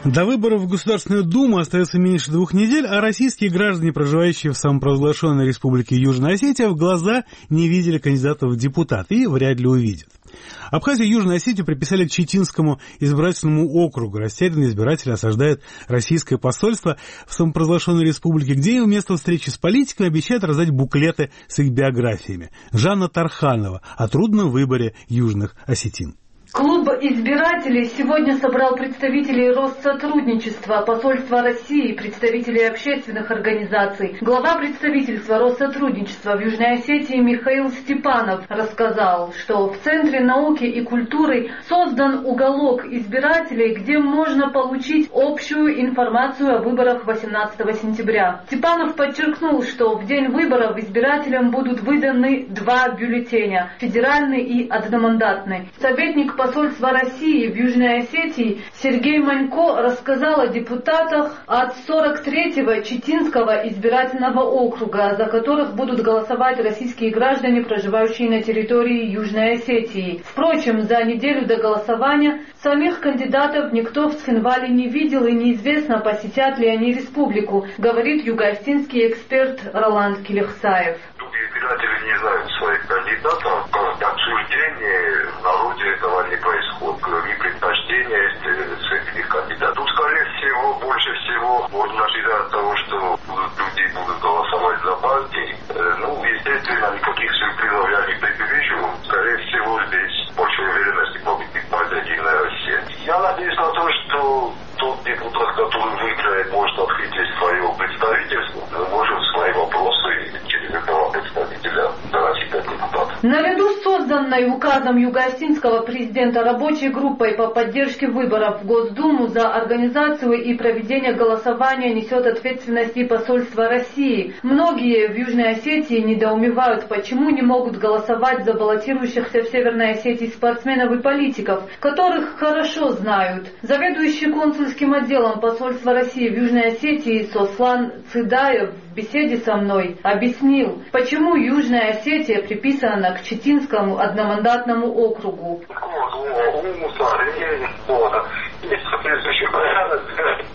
До выборов в Государственную Думу остается меньше 2 недель, а российские граждане, проживающие в самопровозглашенной республике Южная Осетия, в глаза не видели кандидатов в депутаты и вряд ли увидят. Абхазию и Южную Осетию приписали к Читинскому избирательному округу. Растерянные избиратели осаждают российское посольство в самопровозглашенной республике, где им вместо встречи с политиками обещают раздать буклеты с их биографиями. Жанна Тарханова о трудном выборе южных осетин. Клуб избирателей сегодня собрал представителей Россотрудничества, посольства России, представителей общественных организаций. Глава представительства Россотрудничества в Южной Осетии Михаил Степанов рассказал, что в Центре науки и культуры создан уголок избирателей, где можно получить общую информацию о выборах 18 сентября. Степанов подчеркнул, что в день выборов избирателям будут выданы 2 бюллетеня – федеральный и одномандатный. Советник посольства России в Южной Осетии Сергей Манько рассказал о депутатах от 43-го Читинского избирательного округа, за которых будут голосовать российские граждане, проживающие на территории Южной Осетии. Впрочем, за неделю до голосования самих кандидатов никто в Цхинвале не видел и неизвестно, посетят ли они республику, говорит юго-осетинский эксперт Роланд Келехсаев. Избиратели не знают своих кандидатов, обсуждение в народе этого не происходит, ни предпочтения среди этих кандидатов. Тут, скорее всего, больше всего можно ожидать того, что люди будут голосовать за партии. Естественно, никаких сюрпризов я не предвижу. Скорее всего, здесь больше уверенности победит партия «Единая Россия». Я надеюсь на то, что тот депутат, который выиграет, может открыть свое представительство. Мы можем свои вопросы через этого представителя доносить до депутата. Наряду с созданной указом юго-осетинского президента рабочей группой по поддержке выборов в Госдуму за организацию и проведение голосования несет ответственность и посольство России. Многие в Южной Осетии недоумевают, почему не могут голосовать за баллотирующихся в Северной Осетии спортсменов и политиков, которых хорошо знают. Заведующий консульским отделом посольства России в Южной Осетии Сослан Цыдаев в беседе со мной объяснил, почему Южная Осетия приписана к Читинскому одномандатному округу. Есть соответствующий порядок,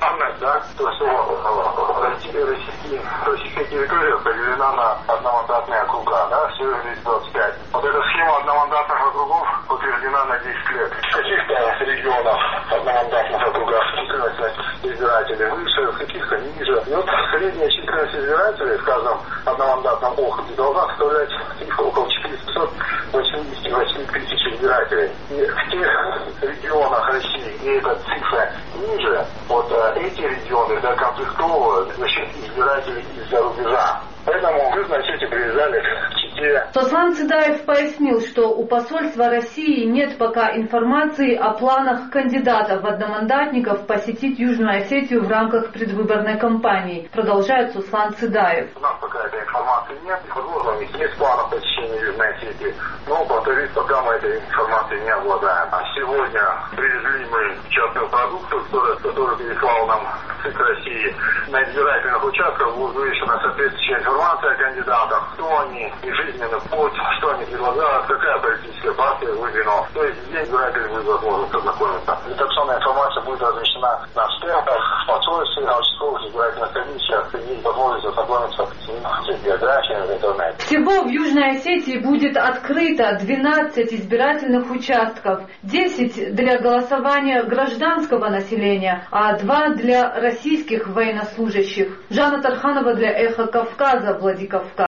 российская территория поделена на одномандатные округа, всего здесь 25. Вот эта схема одномандатных округов утверждена на 10 лет. В каких-то регионах одномандатных округах численность избирателей выше, в каких-то ниже. И вот средняя численность избирателей в каждом одномандатном округе должна составлять около 488 тысяч избирателей. И в тех регионах России, где эта цифра ниже, вот эти регионы докомплектовывают за счет избирателей из-за рубежа. Поэтому вы, значит, приезжали к Чите. Сослан Цыдаев пояснил, что у посольства России нет пока информации о планах кандидатов в одномандатников посетить Южную Осетию в рамках предвыборной кампании. Продолжает Сослан Цыдаев. У нас пока этой информации нет. Возможно, у них есть планы посещения Южной Осетии. Но, повторюсь, пока мы этой информацией не обладаем. А сегодня привезли мы частную продукцию, которую переслал нам ЦИК России. На избирательных участках будет вывешена соответствующая информация о кандидатах, кто они, их жизненный путь, что они предлагают, какая политическая партия выдвинула. То есть здесь избиратели будут возможность ознакомиться. Информационная информация будет размещена на стендах, в посольстве, на участковых избирательных комиссиях. Есть возможность ознакомиться с биографиями в интернете. Всего в Южной Осетии будет открыто 12 избирательных участков, 10 для голосования гражданского населения, а 2 для российских военнослужащих. Жанна Тарханова для Эхо Кавказа, Владикавказ.